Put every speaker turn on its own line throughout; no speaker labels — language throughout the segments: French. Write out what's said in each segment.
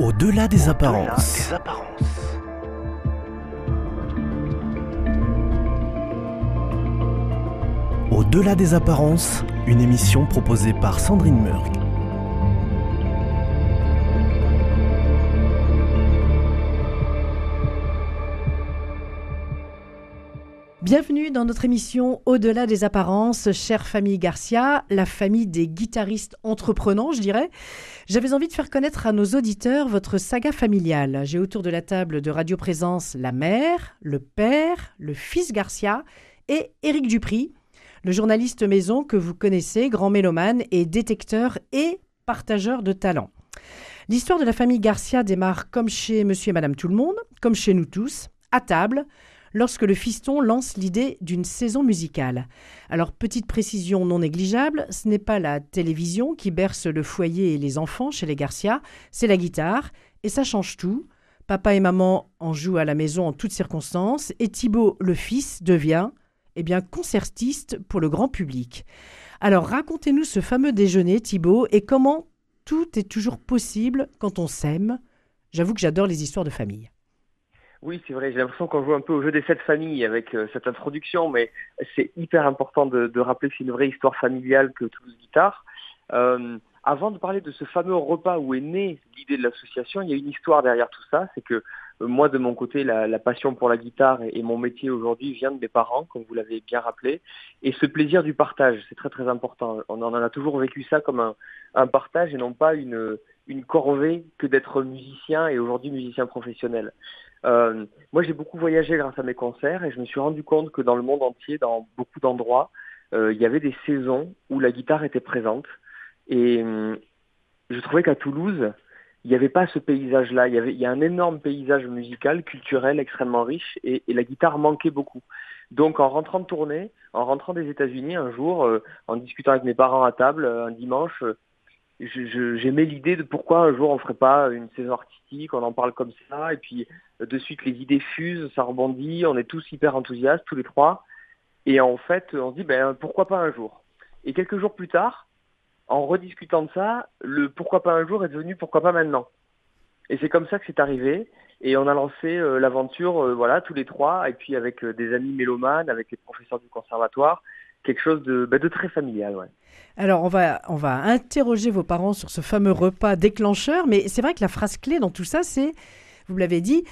Au-delà des apparences. Au-delà des apparences, une émission proposée par Sandrine Murg.
Bienvenue dans notre émission Au-delà des apparences, chère famille Garcia, la famille des guitaristes entreprenants, je dirais. J'avais envie de faire connaître à nos auditeurs votre saga familiale. J'ai autour de la table de Radio Présence la mère, le père, le fils Garcia et Éric Dupri, le journaliste maison que vous connaissez, grand mélomane et détecteur et partageur de talents. L'histoire de la famille Garcia démarre comme chez Monsieur et Madame Tout-le-Monde, comme chez nous tous, à table, lorsque le fiston lance l'idée d'une saison musicale. Alors, petite précision non négligeable, ce n'est pas la télévision qui berce le foyer et les enfants chez les Garcia, c'est la guitare, et ça change tout. Papa et maman en jouent à la maison en toutes circonstances, et Thibaut, le fils, devient, concertiste pour le grand public. Alors, racontez-nous ce fameux déjeuner, Thibaut, et comment tout est toujours possible quand on s'aime. J'avoue que j'adore les histoires de famille.
Oui, c'est vrai, j'ai l'impression qu'on joue un peu au jeu des 7 familles avec cette introduction, mais c'est hyper important de rappeler que c'est une vraie histoire familiale que Toulouse Guitare. Avant de parler de ce fameux repas où est née l'idée de l'association, il y a une histoire derrière tout ça, c'est que moi de mon côté, la passion pour la guitare et mon métier aujourd'hui vient de mes parents, comme vous l'avez bien rappelé, et ce plaisir du partage, c'est très très important. On en a toujours vécu ça comme un partage et non pas une corvée que d'être musicien et aujourd'hui musicien professionnel. Moi, j'ai beaucoup voyagé grâce à mes concerts et je me suis rendu compte que dans le monde entier, dans beaucoup d'endroits, il y avait des saisons où la guitare était présente. Et je trouvais qu'à Toulouse, il n'y avait pas ce paysage-là. Il y a un énorme paysage musical, culturel, extrêmement riche et la guitare manquait beaucoup. Donc, en rentrant de tournée, en rentrant des États-Unis un jour, en discutant avec mes parents à table, un dimanche, j'aimais l'idée de pourquoi un jour on ferait pas une saison artistique, on en parle comme ça, et puis de suite les idées fusent, ça rebondit, on est tous hyper enthousiastes, tous les trois, et en fait on se dit pourquoi pas un jour. Et quelques jours plus tard, en rediscutant de ça, le pourquoi pas un jour est devenu pourquoi pas maintenant. Et c'est comme ça que c'est arrivé, et on a lancé l'aventure, tous les trois, et puis avec des amis mélomanes, avec les professeurs du conservatoire, quelque chose de très familial, ouais.
Alors, on va interroger vos parents sur ce fameux repas déclencheur, mais c'est vrai que la phrase clé dans tout ça, c'est, vous l'avez dit,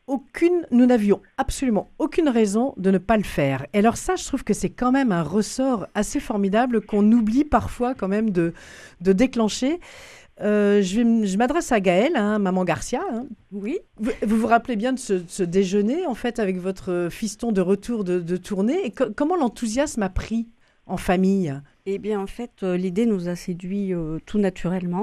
nous n'avions absolument aucune raison de ne pas le faire. Et alors ça, je trouve que c'est quand même un ressort assez formidable qu'on oublie parfois quand même de déclencher. Je m'adresse à Gaëlle, maman Garcia.
Oui.
Vous vous rappelez bien de ce déjeuner, en fait, avec votre fiston de retour de tournée. Et comment l'enthousiasme a pris en famille ?
Eh bien, en fait, l'idée nous a séduit tout naturellement.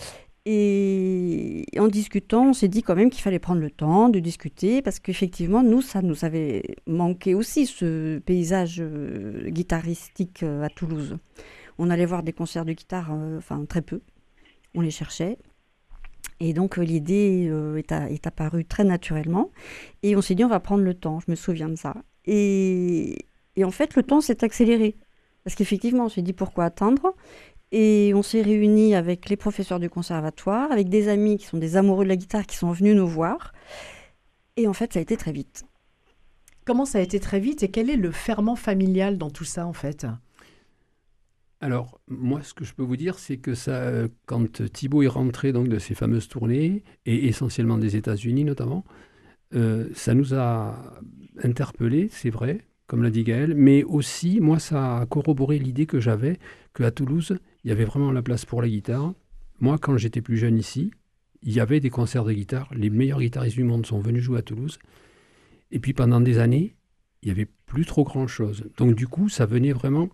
Et en discutant, on s'est dit quand même qu'il fallait prendre le temps de discuter parce qu'effectivement, ça nous avait manqué aussi, ce paysage guitaristique à Toulouse. On allait voir des concerts de guitare, très peu. On les cherchait. Et donc, l'idée est apparue très naturellement. Et on s'est dit, on va prendre le temps. Je me souviens de ça. Et en fait, le temps s'est accéléré. Parce qu'effectivement, on s'est dit, pourquoi attendre ? Et on s'est réunis avec les professeurs du conservatoire, avec des amis qui sont des amoureux de la guitare qui sont venus nous voir. Et en fait, ça a été très vite.
Comment ça a été très vite et quel est le ferment familial dans tout ça, en fait ?
Alors, moi, ce que je peux vous dire, c'est que ça, quand Thibaut est rentré donc, de ces fameuses tournées, et essentiellement des États-Unis notamment, ça nous a interpellés, c'est vrai, comme l'a dit Gaëlle, mais aussi, moi, ça a corroboré l'idée que j'avais qu'à Toulouse, il y avait vraiment la place pour la guitare. Moi, quand j'étais plus jeune ici, il y avait des concerts de guitare. Les meilleurs guitaristes du monde sont venus jouer à Toulouse. Et puis, pendant des années, il n'y avait plus trop grand-chose. Donc, du coup, ça venait vraiment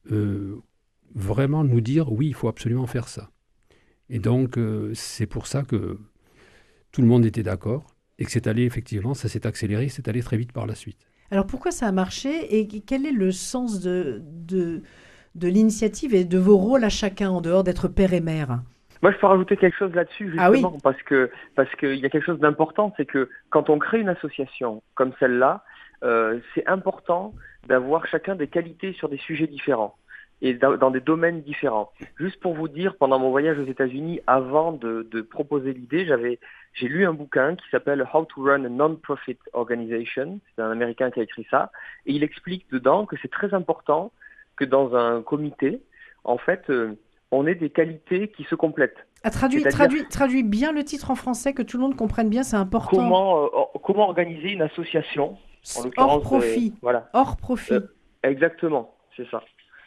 nous dire, oui, il faut absolument faire ça. Et donc, c'est pour ça que tout le monde était d'accord et que c'est allé, effectivement, ça s'est accéléré, c'est allé très vite par la suite.
Alors, pourquoi ça a marché et quel est le sens de l'initiative et de vos rôles à chacun, en dehors d'être père et mère ?
Moi, je peux rajouter quelque chose là-dessus, justement,
oui.
parce qu'il y a quelque chose d'important, c'est que quand on crée une association comme celle-là, c'est important d'avoir chacun des qualités sur des sujets différents. et dans des domaines différents. Juste pour vous dire, pendant mon voyage aux États-Unis, avant de proposer l'idée, j'ai lu un bouquin qui s'appelle How to Run a Non-Profit Organization. C'est un Américain qui a écrit ça. Et il explique dedans que c'est très important que dans un comité, en fait, on ait des qualités qui se complètent.
Traduis bien le titre en français, que tout le monde comprenne bien, c'est important.
Comment organiser une association, en l'occurrence,
hors profit.
Voilà.
Hors profit.
Exactement, c'est ça.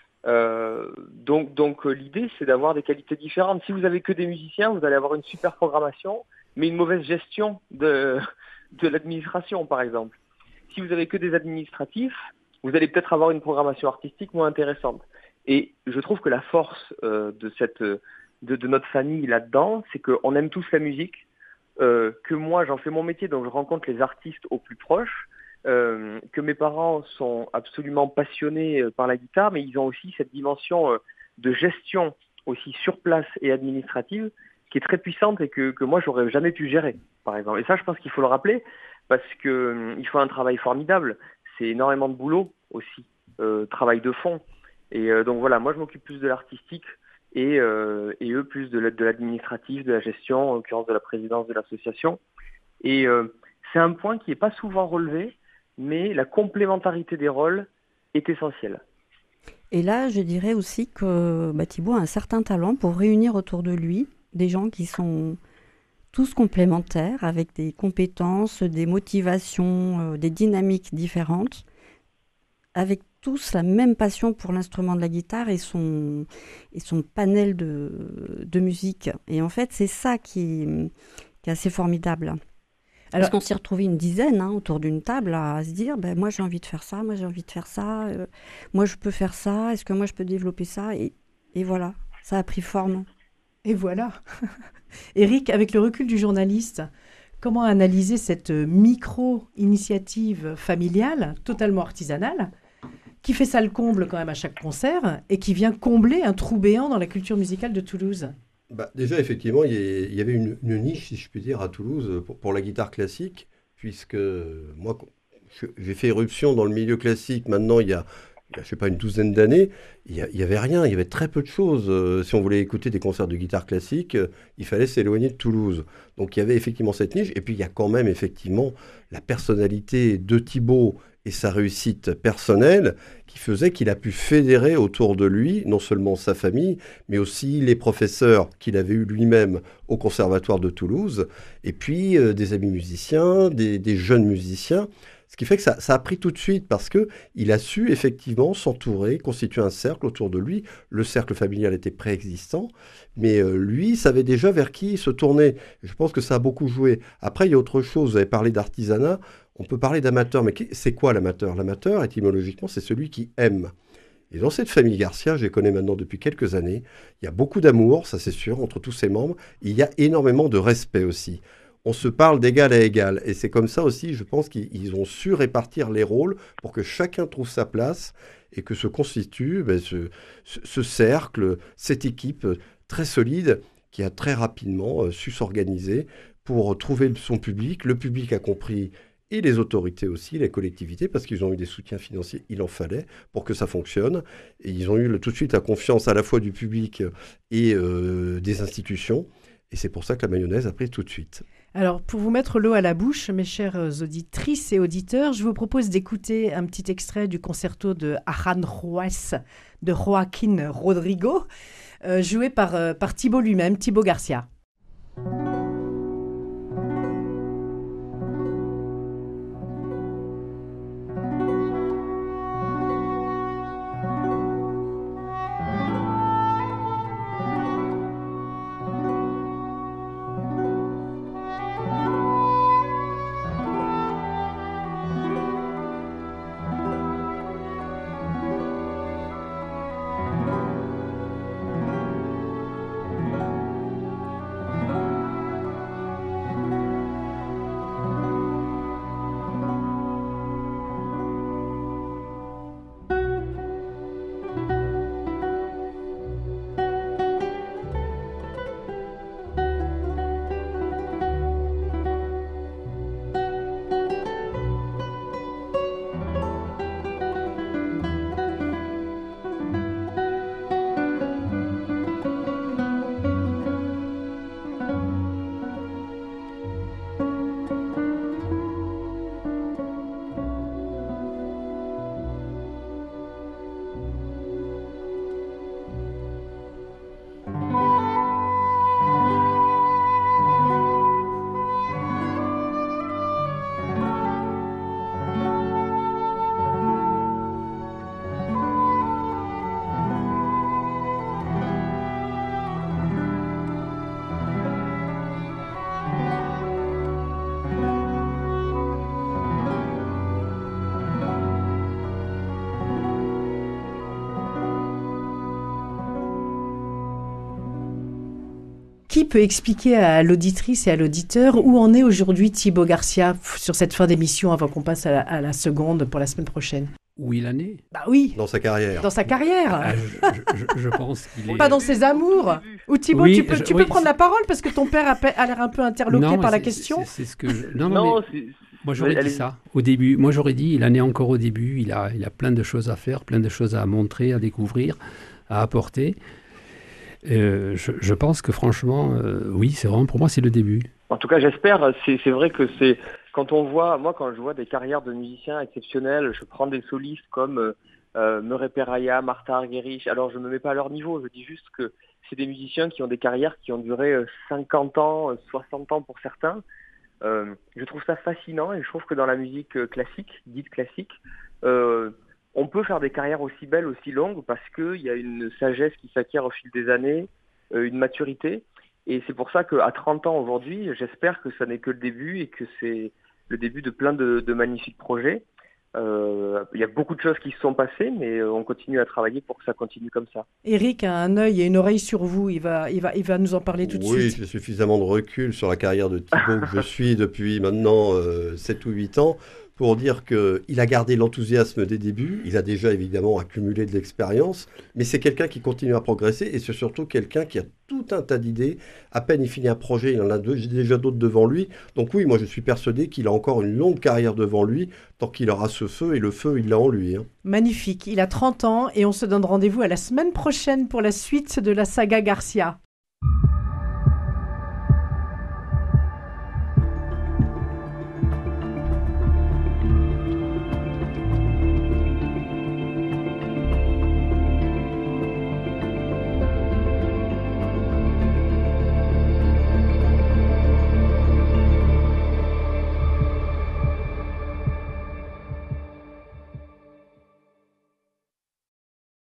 Donc l'idée, c'est d'avoir des qualités différentes. Si vous avez que des musiciens, vous allez avoir une super programmation, mais une mauvaise gestion de l'administration, par exemple. Si vous avez que des administratifs, vous allez peut-être avoir une programmation artistique moins intéressante. Et je trouve que la force de notre famille là-dedans, c'est qu'on aime tous la musique, que moi j'en fais mon métier, donc je rencontre les artistes au plus proche, que mes parents sont absolument passionnés par la guitare, mais ils ont aussi cette dimension de gestion aussi sur place et administrative qui est très puissante et que moi j'aurais jamais pu gérer, par exemple. Et ça, je pense qu'il faut le rappeler parce que il faut un travail formidable. C'est énormément de boulot aussi, travail de fond. Et donc voilà, moi je m'occupe plus de l'artistique et eux plus de l'administratif, de la gestion, en l'occurrence de la présidence de l'association. Et c'est un point qui n'est pas souvent relevé, mais la complémentarité des rôles est essentielle.
Et là, je dirais aussi que Thibaut a un certain talent pour réunir autour de lui des gens qui sont tous complémentaires, avec des compétences, des motivations, des dynamiques différentes, avec tous la même passion pour l'instrument de la guitare et son panel de musique. Et en fait, c'est ça qui est assez formidable. Parce qu'on s'est retrouvés une dizaine autour d'une table à se dire moi j'ai envie de faire ça, moi j'ai envie de faire ça, moi je peux faire ça, est-ce que moi je peux développer ça, et voilà, ça a pris forme.
Et voilà. Éric, avec le recul du journaliste, comment analyser cette micro-initiative familiale, totalement artisanale, qui fait ça le comble quand même à chaque concert et qui vient combler un trou béant dans la culture musicale de Toulouse?
Déjà, effectivement, il y avait une niche, si je puis dire, à Toulouse pour la guitare classique, puisque moi, j'ai fait éruption dans le milieu classique maintenant il y a je sais pas, une douzaine d'années. Il y avait rien, il y avait très peu de choses. Si on voulait écouter des concerts de guitare classique, il fallait s'éloigner de Toulouse. Donc il y avait effectivement cette niche, et puis il y a quand même effectivement la personnalité de Thibaut et sa réussite personnelle qui faisait qu'il a pu fédérer autour de lui non seulement sa famille, mais aussi les professeurs qu'il avait eus lui-même au Conservatoire de Toulouse, et puis des amis musiciens, des jeunes musiciens. Ce qui fait que ça a pris tout de suite parce qu'il a su effectivement s'entourer, constituer un cercle autour de lui. Le cercle familial était préexistant, mais lui savait déjà vers qui se tourner. Je pense que ça a beaucoup joué. Après, il y a autre chose. Vous avez parlé d'artisanat. On peut parler d'amateur, mais c'est quoi l'amateur? L'amateur, étymologiquement, c'est celui qui aime. Et dans cette famille Garcia, je les connais maintenant depuis quelques années, il y a beaucoup d'amour, ça c'est sûr, entre tous ses membres. Il y a énormément de respect aussi. On se parle d'égal à égal. Et c'est comme ça aussi, je pense qu'ils ont su répartir les rôles pour que chacun trouve sa place et que se constitue ce cercle, cette équipe très solide qui a très rapidement su s'organiser pour trouver son public. Le public a compris, et les autorités aussi, les collectivités, parce qu'ils ont eu des soutiens financiers, il en fallait pour que ça fonctionne. Et ils ont eu tout de suite la confiance à la fois du public et des institutions. Et c'est pour ça que la mayonnaise a pris tout de suite.
Alors, pour vous mettre l'eau à la bouche, mes chères auditrices et auditeurs, je vous propose d'écouter un petit extrait du concerto de Aranjuez de Joaquín Rodrigo, joué par Thibaut lui-même, Thibaut Garcia. qui peut expliquer à l'auditrice et à l'auditeur où en est aujourd'hui Thibaut Garcia sur cette fin d'émission avant qu'on passe à la seconde pour la semaine prochaine?
Où il en est?
Bah oui,
Dans sa carrière.
dans sa carrière.
Je pense qu'il est...
Pas dans ses amours. Ou Thibaut,
Oui,
tu peux prendre la parole parce que ton père a l'air un peu interloqué
Non,
par la
c'est-
question.
c'est ce que non, mais
c'est-
moi j'aurais dit
allez-y.
ça au début. Moi j'aurais dit, il en est encore au début. Il a plein de choses à faire, plein de choses à montrer, à découvrir, à apporter. Je pense que franchement, oui, c'est vraiment, pour moi, c'est le début.
En tout cas, j'espère. C'est vrai que c'est quand on voit, moi, quand je vois des carrières de musiciens exceptionnels, je prends des solistes comme Murray Peraya, Martha Argerich. Alors, je me mets pas à leur niveau. Je dis juste que c'est des musiciens qui ont des carrières qui ont duré 50 ans, 60 ans pour certains. Je trouve ça fascinant et je trouve que dans la musique classique, dite classique, on peut faire des carrières aussi belles, aussi longues parce qu'il y a une sagesse qui s'acquiert au fil des années, une maturité. Et c'est pour ça qu'à 30 ans aujourd'hui, j'espère que ça n'est que le début et que c'est le début de plein de magnifiques projets. Il y a beaucoup de choses qui se sont passées, mais on continue à travailler pour que ça continue comme ça.
Eric a un œil et une oreille sur vous. Il va nous en parler tout de
Oui,
suite.
j'ai suffisamment de recul sur la carrière de Thibaut que je suis depuis maintenant 7 ou 8 ans pour dire qu'il a gardé l'enthousiasme des débuts. Il a déjà évidemment accumulé de l'expérience, mais c'est quelqu'un qui continue à progresser et c'est surtout quelqu'un qui a tout un tas d'idées. À peine il finit un projet, il en a déjà d'autres devant lui. Donc oui, moi je suis persuadé qu'il a encore une longue carrière devant lui tant qu'il aura ce feu, et le feu il l'a en lui.
Magnifique. Il a 30 ans et on se donne rendez-vous à la semaine prochaine pour la suite de la saga Garcia.